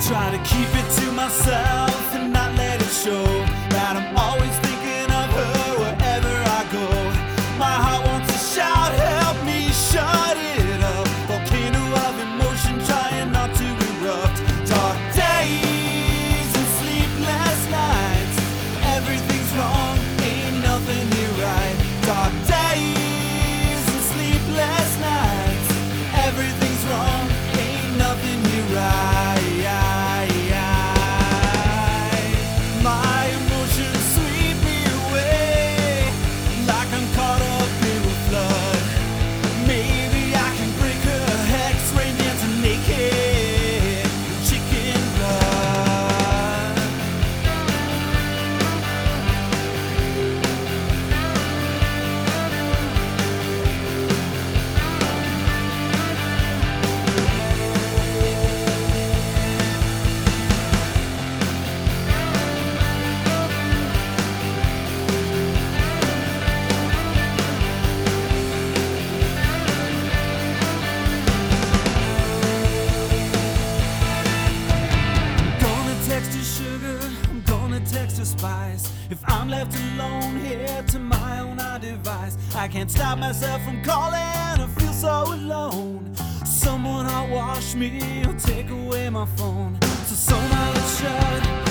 Try to keep it to myself and not let it show that I'm always thinking of her wherever I go. My heart wants to shout, help me shut it up. Volcano of emotion trying not to erupt. Dark days and sleepless nights. Everything's wrong, ain't nothing here right. Dark days and sleepless nights. Everything's wrong, ain't nothing here right. My emotions sweep me away like I'm caught up in a flood. Maybe I can break her hex, rain dancing naked, chicken blood. Text her sugar, I'm gonna text her spice. If I'm left alone here to my own device, I can't stop myself from calling, I feel so alone. Someone hot wash me or take away my phone. So sew my lips shut